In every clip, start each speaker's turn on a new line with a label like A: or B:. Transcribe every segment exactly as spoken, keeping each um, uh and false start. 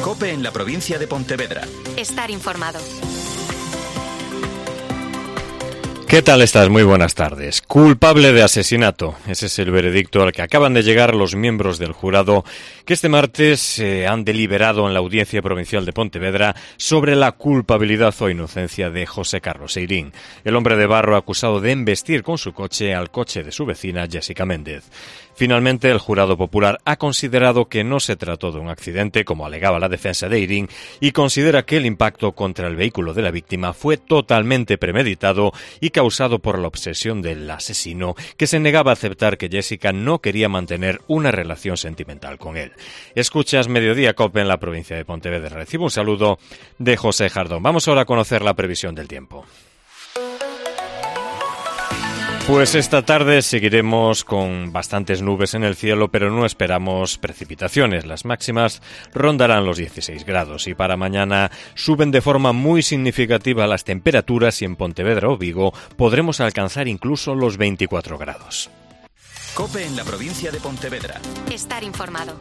A: COPE en la provincia de Pontevedra.
B: Estar informado.
C: ¿Qué tal estás? Muy buenas tardes. Culpable de asesinato. Ese es el veredicto al que acaban de llegar los miembros del jurado que este martes se eh, han deliberado en la Audiencia Provincial de Pontevedra sobre la culpabilidad o inocencia de José Carlos Eirín, el hombre de barro acusado de embestir con su coche al coche de su vecina Jessica Méndez. Finalmente, el jurado popular ha considerado que no se trató de un accidente, como alegaba la defensa de Eirín, y considera que el impacto contra el vehículo de la víctima fue totalmente premeditado y causado por la obsesión del asesino, que se negaba a aceptar que Jessica no quería mantener una relación sentimental con él. Escuchas Mediodía COPE en la provincia de Pontevedra. Recibo un saludo de José Jardón. Vamos ahora a conocer la previsión del tiempo. Pues esta tarde seguiremos con bastantes nubes en el cielo, pero no esperamos precipitaciones. Las máximas rondarán los dieciséis grados y para mañana suben de forma muy significativa las temperaturas y en Pontevedra o Vigo podremos alcanzar incluso los veinticuatro grados.
A: COPE en la provincia de Pontevedra.
B: Estar informado.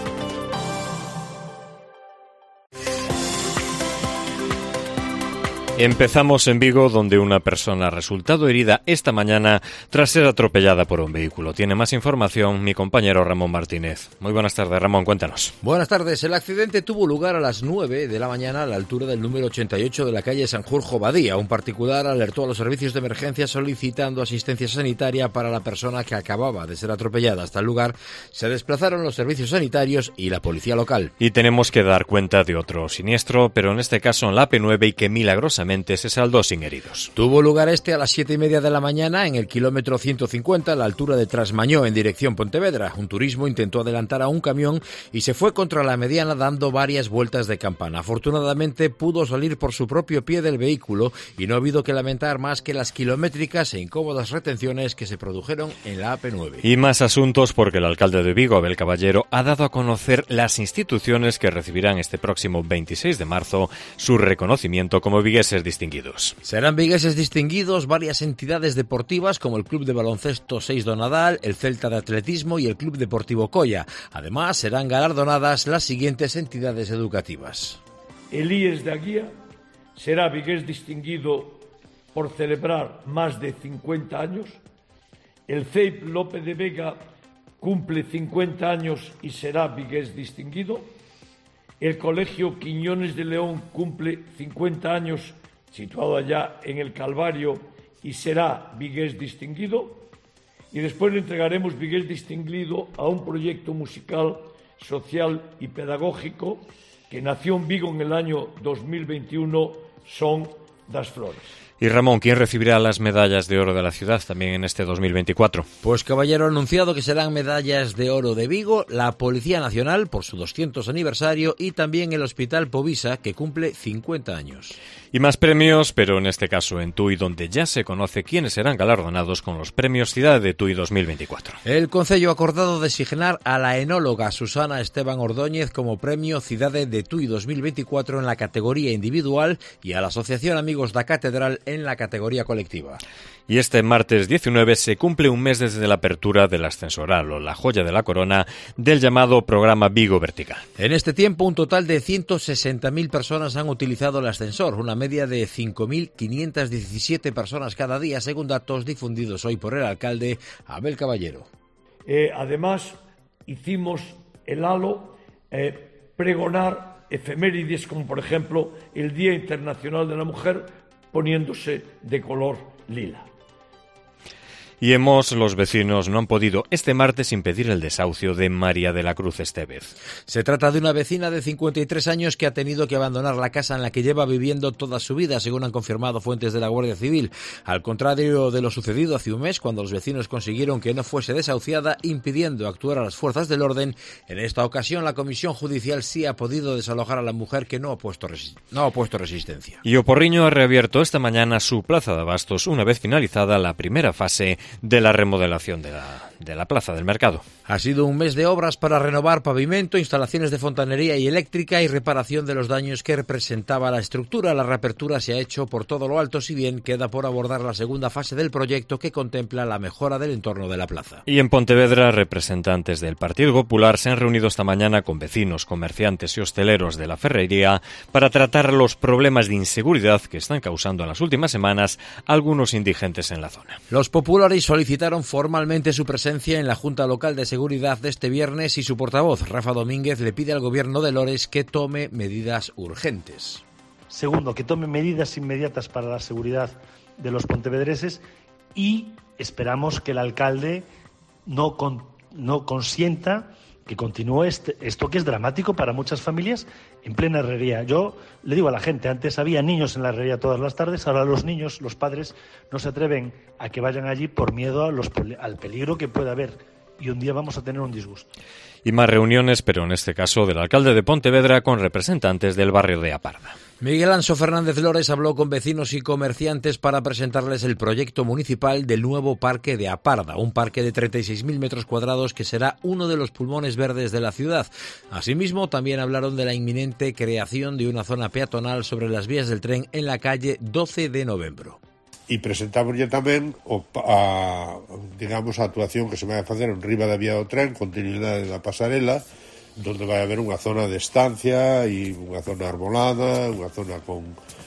C: Empezamos en Vigo, donde una persona ha resultado herida esta mañana tras ser atropellada por un vehículo. Tiene más información mi compañero Ramón Martínez. Muy buenas tardes, Ramón, cuéntanos.
D: Buenas tardes. El accidente tuvo lugar a las nueve de la mañana a la altura del número ochenta y ocho de la calle Sanjurjo Badía. Un particular alertó a los servicios de emergencia solicitando asistencia sanitaria para la persona que acababa de ser atropellada. Hasta el lugar se desplazaron los servicios sanitarios y la policía local.
C: Y tenemos que dar cuenta de otro siniestro, pero en este caso en la A P nueve y que milagrosamente se saldó sin heridos.
D: Tuvo lugar este a las siete y media de la mañana en el kilómetro ciento cincuenta a la altura de Trasmañó en dirección Pontevedra. Un turismo intentó adelantar a un camión y se fue contra la mediana dando varias vueltas de campana. Afortunadamente pudo salir por su propio pie del vehículo y no ha habido que lamentar más que las kilométricas e incómodas retenciones que se produjeron en la A P nueve.
C: Y más asuntos porque el alcalde de Vigo, Abel Caballero, ha dado a conocer las instituciones que recibirán este próximo veintiséis de marzo su reconocimiento como vigueses distinguidos.
D: Serán vigueses distinguidos varias entidades deportivas como el Club de Baloncesto seis do Nadal, el Celta de Atletismo y el Club Deportivo Colla. Además, serán galardonadas las siguientes entidades educativas.
E: El I E S de Aguía será vigués distinguido por celebrar más de cincuenta años. El C E I P López de Vega cumple cincuenta años y será vigués distinguido. El Colegio Quiñones de León cumple cincuenta años, situado allá en el Calvario, y será vigués distinguido. Y después le entregaremos vigués distinguido a un proyecto musical, social y pedagógico que nació en Vigo en el año dos mil veintiuno, Son das Flores.
C: Y Ramón, ¿quién recibirá las medallas de oro de la ciudad también en este dos mil veinticuatro?
D: Pues Caballero ha anunciado que serán medallas de oro de Vigo, la Policía Nacional por su doscientos aniversario y también el Hospital Povisa, que cumple cincuenta años.
C: Y más premios, pero en este caso en Tui, donde ya se conoce quiénes serán galardonados con los premios Cidade de Tui dos mil veinticuatro.
D: El Concello ha acordado designar a la enóloga Susana Esteban Ordóñez como premio Cidade de Tui dos mil veinticuatro en la categoría individual y a la Asociación Amigos da Catedral en la categoría colectiva.
C: Y este martes diecinueve se cumple un mes desde la apertura del ascensoral o la joya de la corona del llamado programa Vigo Vertical.
D: En este tiempo un total de ciento sesenta mil personas han utilizado el ascensor, una media de cinco mil quinientas diecisiete personas cada día, según datos difundidos hoy por el alcalde Abel Caballero.
E: Eh, además, hicimos el halo eh, pregonar efemérides como por ejemplo el Día Internacional de la Mujer poniéndose de color lila.
C: Y hemos, los vecinos, no han podido este martes impedir el desahucio de María de la Cruz Estevez.
D: Se trata de una vecina de cincuenta y tres años que ha tenido que abandonar la casa en la que lleva viviendo toda su vida, según han confirmado fuentes de la Guardia Civil. Al contrario de lo sucedido hace un mes, cuando los vecinos consiguieron que no fuese desahuciada, impidiendo actuar a las fuerzas del orden, en esta ocasión la Comisión Judicial sí ha podido desalojar a la mujer que no ha puesto, resi- no ha puesto resistencia.
C: Y Oporriño ha reabierto esta mañana su plaza de abastos una vez finalizada la primera fase de la remodelación de la, de la plaza del mercado.
D: Ha sido un mes de obras para renovar pavimento, instalaciones de fontanería y eléctrica y reparación de los daños que representaba la estructura. La reapertura se ha hecho por todo lo alto, si bien queda por abordar la segunda fase del proyecto que contempla la mejora del entorno de la plaza.
C: Y en Pontevedra, representantes del Partido Popular se han reunido esta mañana con vecinos, comerciantes y hosteleros de la ferrería para tratar los problemas de inseguridad que están causando en las últimas semanas algunos indigentes en la zona.
D: Los populares solicitaron formalmente su presencia en la Junta Local de Seguridad de este viernes y su portavoz, Rafa Domínguez, le pide al gobierno de Lores que tome medidas urgentes.
F: Segundo, que tome medidas inmediatas para la seguridad de los pontevedreses y esperamos que el alcalde no, con, no consienta que continúe este, esto que es dramático para muchas familias en plena herrería. Yo le digo a la gente, antes había niños en la herrería todas las tardes, ahora los niños, los padres, no se atreven a que vayan allí por miedo a los, al peligro que puede haber. Y un día vamos a tener un disgusto.
C: Y más reuniones, pero en este caso del alcalde de Pontevedra con representantes del barrio de Aparda.
D: Miguel Anso Fernández Lores habló con vecinos y comerciantes para presentarles el proyecto municipal del nuevo parque de Aparda, un parque de treinta y seis mil metros cuadrados que será uno de los pulmones verdes de la ciudad. Asimismo, también hablaron de la inminente creación de una zona peatonal sobre las vías del tren en la calle doce de novembro.
G: E presentamos ya tamén o, a, digamos, a actuación que se vai a facer en riba da vía do tren, continuidade da pasarela, donde vai haber unha zona de estancia e unha zona arbolada, unha zona con,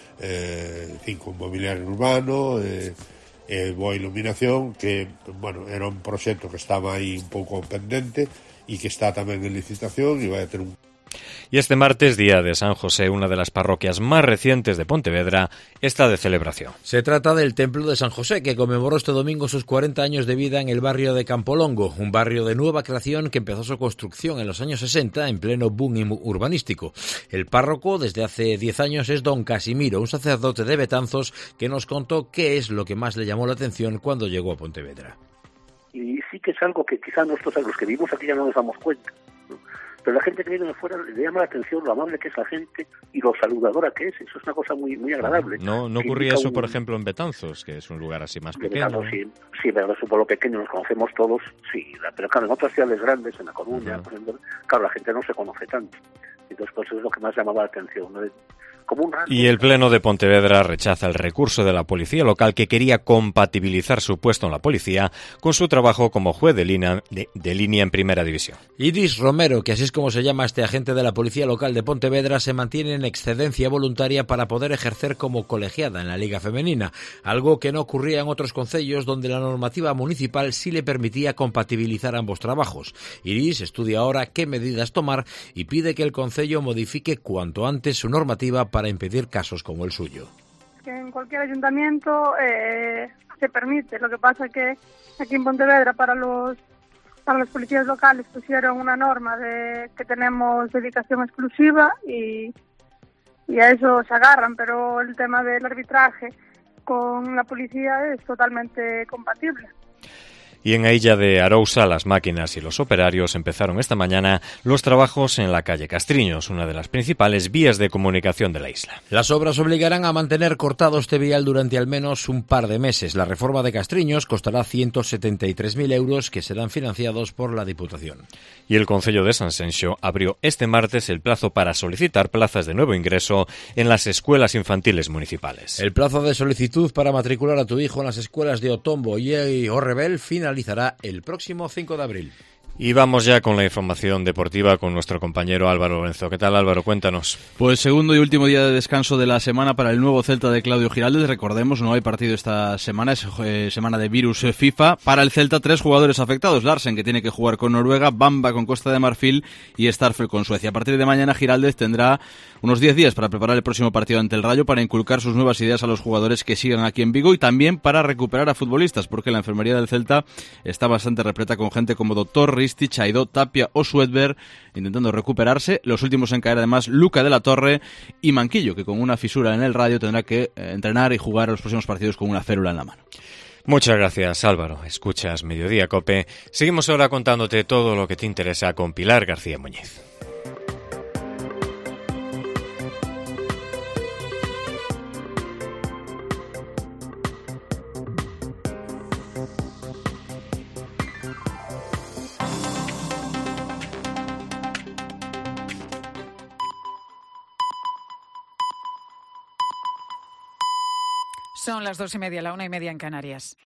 G: eh, fin, con mobiliario urbano, e eh, eh, boa iluminación, que, bueno, era un proxecto que estaba aí un pouco pendente e que está tamén en licitación e vai a ter un.
C: Y este martes, día de San José, una de las parroquias más recientes de Pontevedra, está de celebración.
D: Se trata del Templo de San José, que conmemoró este domingo sus cuarenta años de vida en el barrio de Campolongo, un barrio de nueva creación que empezó su construcción en los años sesenta en pleno boom urbanístico. El párroco desde hace diez años es don Casimiro, un sacerdote de Betanzos que nos contó qué es lo que más le llamó la atención cuando llegó a Pontevedra.
H: Y sí que es algo que quizá nosotros, los que vivimos aquí, ya no nos damos cuenta, ¿no? Pero la gente que viene de fuera le llama la atención lo amable que es la gente y lo saludadora que es. Eso es una cosa muy muy agradable.
C: No, no ocurría eso, un... por ejemplo, en Betanzos, que es un lugar así más pequeño.
H: Betanzos, sí, sí, pero es un pueblo pequeño, nos conocemos todos, sí. Pero claro, en otras ciudades grandes, en La Coruña, uh-huh. por ejemplo, claro, la gente no se conoce tanto. Entonces, pues eso es lo que más llamaba la atención, ¿no? Como un rasgo.
C: Y el Pleno de Pontevedra rechaza el recurso de la policía local que quería compatibilizar su puesto en la policía con su trabajo como juez de línea, de, de línea en Primera División.
D: Iris Romero, que así es como se llama este agente de la policía local de Pontevedra, se mantiene en excedencia voluntaria para poder ejercer como colegiada en la Liga Femenina, algo que no ocurría en otros concellos donde la normativa municipal sí le permitía compatibilizar ambos trabajos. Iris estudia ahora qué medidas tomar y pide que el concello modifique cuanto antes su normativa para impedir casos como el suyo.
I: Que en cualquier ayuntamiento eh, se permite, lo que pasa que aquí en Pontevedra para los para los policías locales pusieron una norma de que tenemos dedicación exclusiva y, y a eso se agarran, pero el tema del arbitraje con la policía es totalmente compatible.
C: Y en Ailla de Arousa, las máquinas y los operarios empezaron esta mañana los trabajos en la calle Castriños, una de las principales vías de comunicación de la isla.
D: Las obras obligarán a mantener cortado este vial durante al menos un par de meses. La reforma de Castriños costará ciento setenta y tres mil euros que serán financiados por la Diputación.
C: Y el Concello de Sanxenxo abrió este martes el plazo para solicitar plazas de nuevo ingreso en las escuelas infantiles municipales.
D: El plazo de solicitud para matricular a tu hijo en las escuelas de Otombo y Orrebel finalizará el próximo cinco de abril.
C: Y vamos ya con la información deportiva con nuestro compañero Álvaro Lorenzo. ¿Qué tal, Álvaro? Cuéntanos.
J: Pues segundo y último día de descanso de la semana para el nuevo Celta de Claudio Giraldez. Recordemos, no hay partido esta semana, es eh, semana de virus FIFA. Para el Celta, tres jugadores afectados. Larsen, que tiene que jugar con Noruega, Bamba con Costa de Marfil y Starfelt con Suecia. A partir de mañana, Giraldez tendrá unos diez días para preparar el próximo partido ante el Rayo, para inculcar sus nuevas ideas a los jugadores que sigan aquí en Vigo y también para recuperar a futbolistas, porque la enfermería del Celta está bastante repleta con gente como Doctor, Ristich, Aidó, Tapia o Suedberg intentando recuperarse. Los últimos en caer además Luca de la Torre y Manquillo, que con una fisura en el radio tendrá que eh, entrenar y jugar los próximos partidos con una férula en la mano.
C: Muchas gracias, Álvaro. Escuchas Mediodía Cope. Seguimos ahora contándote todo lo que te interesa con Pilar García Muñiz.
K: Son las dos y media, la una y media en Canarias.